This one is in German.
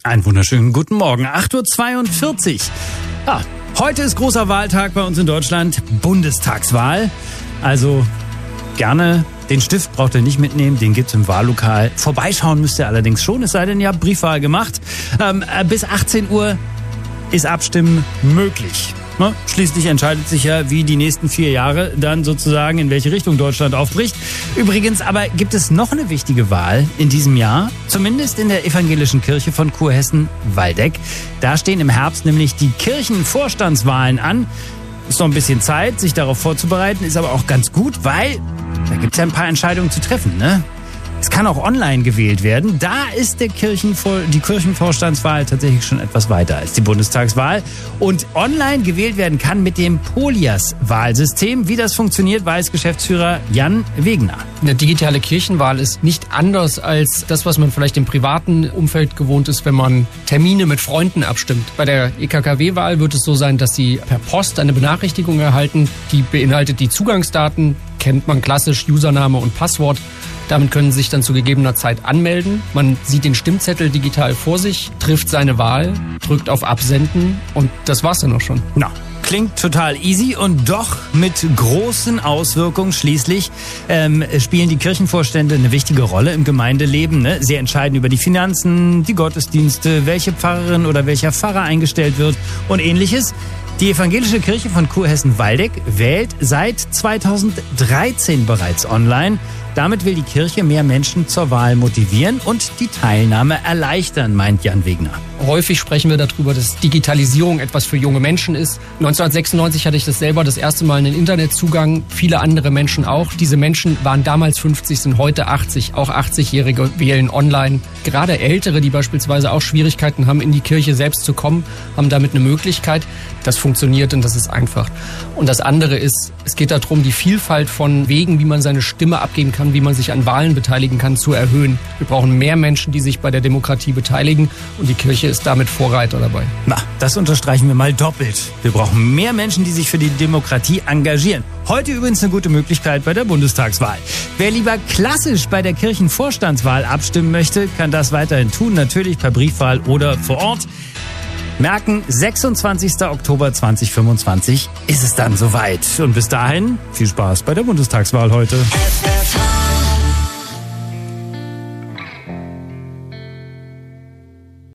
Einen wunderschönen guten Morgen, 8.42 Uhr. Ja, heute ist großer Wahltag bei uns in Deutschland, Bundestagswahl. Also gerne den Stift braucht ihr nicht mitnehmen, den gibt's im Wahllokal. Vorbeischauen müsst ihr allerdings schon, es sei denn, ihr habt Briefwahl gemacht. Bis 18 Uhr ist Abstimmen möglich. Ne? Schließlich entscheidet sich ja, wie die nächsten 4 Jahre dann sozusagen, in welche Richtung Deutschland aufbricht. Übrigens aber gibt es noch eine wichtige Wahl in diesem Jahr, zumindest in der evangelischen Kirche von Kurhessen-Waldeck. Da stehen im Herbst nämlich die Kirchenvorstandswahlen an. Ist noch ein bisschen Zeit, sich darauf vorzubereiten, ist aber auch ganz gut, weil da gibt es ja ein paar Entscheidungen zu treffen, ne? Es kann auch online gewählt werden. Da ist die Kirchenvorstandswahl tatsächlich schon etwas weiter als die Bundestagswahl. Und online gewählt werden kann mit dem Polias-Wahlsystem. Wie das funktioniert, weiß Geschäftsführer Jan Wegner. Eine digitale Kirchenwahl ist nicht anders als das, was man vielleicht im privaten Umfeld gewohnt ist, wenn man Termine mit Freunden abstimmt. Bei der EKKW-Wahl wird es so sein, dass Sie per Post eine Benachrichtigung erhalten. Die beinhaltet die Zugangsdaten, kennt man klassisch, Username und Passwort. Damit können Sie sich dann zu gegebener Zeit anmelden. Man sieht den Stimmzettel digital vor sich, trifft seine Wahl, drückt auf Absenden und das war's dann auch schon. Na, klingt total easy und doch mit großen Auswirkungen. Schließlich spielen die Kirchenvorstände eine wichtige Rolle im Gemeindeleben. Ne? Sie entscheiden über die Finanzen, die Gottesdienste, welche Pfarrerin oder welcher Pfarrer eingestellt wird und Ähnliches. Die evangelische Kirche von Kurhessen-Waldeck wählt seit 2013 bereits online. Damit will die Kirche mehr Menschen zur Wahl motivieren und die Teilnahme erleichtern, meint Jan Wegner. Häufig sprechen wir darüber, dass Digitalisierung etwas für junge Menschen ist. 1996 hatte ich das selber das erste Mal einen Internetzugang, viele andere Menschen auch. Diese Menschen waren damals 50, sind heute 80. Auch 80-Jährige wählen online. Gerade Ältere, die beispielsweise auch Schwierigkeiten haben, in die Kirche selbst zu kommen, haben damit eine Möglichkeit. Das funktioniert und das ist einfach. Und das andere ist, es geht darum, die Vielfalt von Wegen, wie man seine Stimme abgeben kann, wie man sich an Wahlen beteiligen kann, zu erhöhen. Wir brauchen mehr Menschen, die sich bei der Demokratie beteiligen und die Kirche ist damit Vorreiter dabei. Na, das unterstreichen wir mal doppelt. Wir brauchen mehr Menschen, die sich für die Demokratie engagieren. Heute übrigens eine gute Möglichkeit bei der Bundestagswahl. Wer lieber klassisch bei der Kirchenvorstandswahl abstimmen möchte, kann das weiterhin tun, natürlich per Briefwahl oder vor Ort. Merken, 26. Oktober 2025 ist es dann soweit. Und bis dahin viel Spaß bei der Bundestagswahl heute.